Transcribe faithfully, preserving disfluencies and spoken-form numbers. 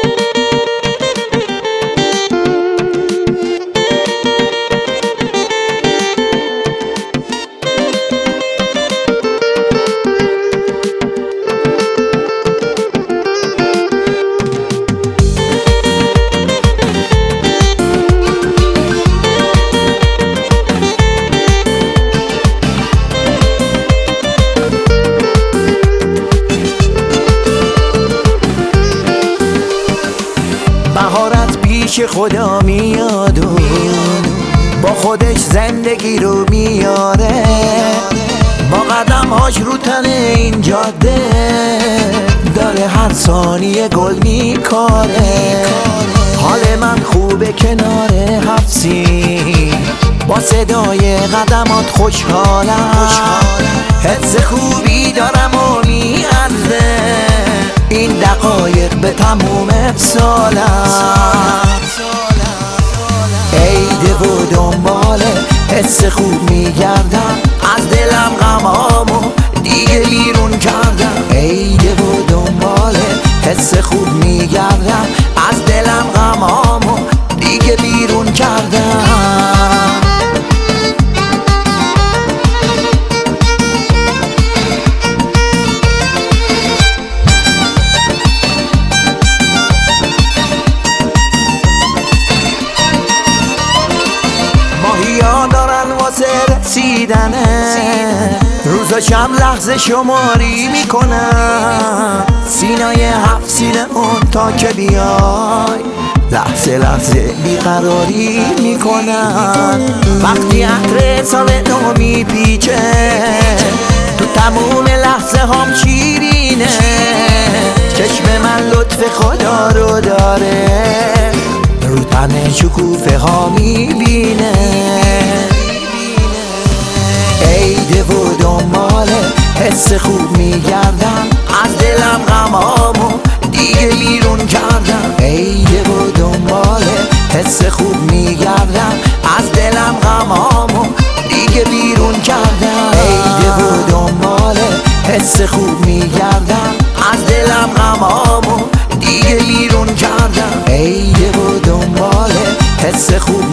بهارت پیش خدا میاد و با خودش زندگی رو میاره، با قدمهاش رو تن این جاده داره هر ثانیه گل میکاره. حال من خوبه کنار حفظی، با صدای قدمات خوشحالم، حس خوبی دارم و میارزه این دقایق به تموم سالم. عیده و دنبال حس خوب میگردم، از دلم غمامو دیگه بیرون کردم. عیده و دنبال حس خوب میگردم، از دلم غمامو دیگه بیرون کردم. ماهیا دارن واسه رسیدنه، روزاشم لحظه شماری میکنن، سینای هفت سینمون تا که بیای لحظه لحظه بیقراری میکنن. وقتی عطر سال نو میپیچه تو تموم لحظه هم شیرینه، چشم من لطف خدا رو داره، رو تن شکوفه ها میبینه. عیده و دنبال حس خوب میگردم، از دلم غمامو دیگه بیرون کردم. عیده و دنبال حس خوب میگردم، از دلم غمامو دیگه بیرون کردم. عیده و دنبال حس خوب میگردم، از دلم غمامو دیگه بیرون کردم. عیده و دنبال حس خوب